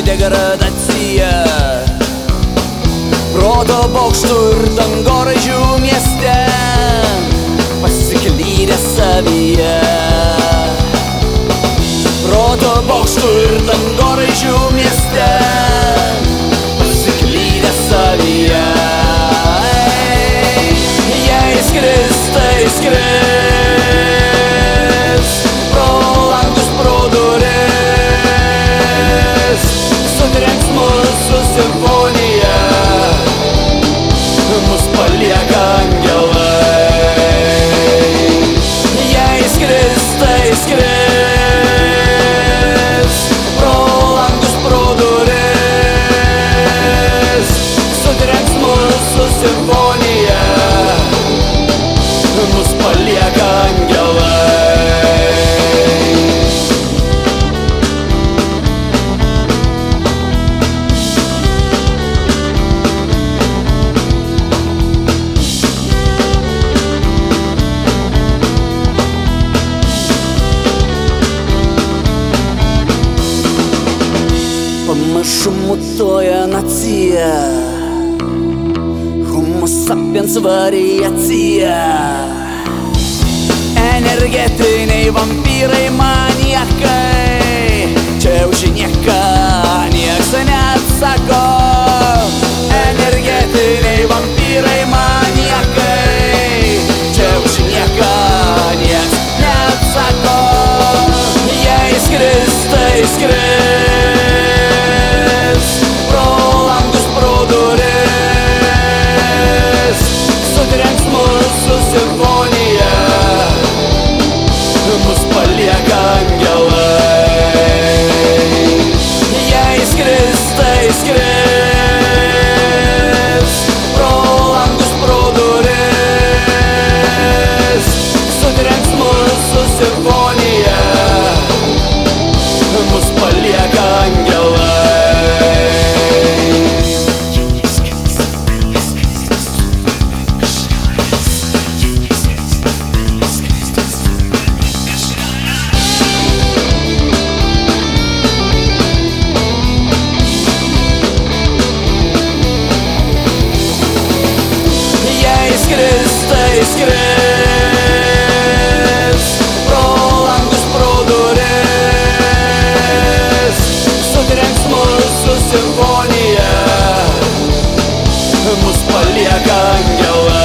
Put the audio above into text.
degradacija. Proto bokštų ir dangoraižių mieste pasiklydę savyje. Proto bokštų ir dangoraižių mieste pasiklydę savyje. Jei skris, tai skris pro langus, pro duris, sutrenks mūsų simfonija, mus palieka angelai. Jei skris, tai skris pro langus, pro duris, sutrenks mūsų simfonija, mus palieka angelai. Pamažu mutuoja nacija, Homo sapiens variacija. Energetiniai vampyrai, maniakai, čia už nieką nieks neatsako. Energetiniai vampyrai, maniakai, čia už nieką nieks neatsako. Jei skris, tai skris pro langus, pro duris, sutrenks mūsų simfonija, mus palieka angelai. Jei skris, tai skris pro langus, pro duris, sutrenks mūsų simfonija, mus palieka angelai. Skris, tai skris pro langus, pro duris, sutrenks mūsų simfonija, mus palieka angelai.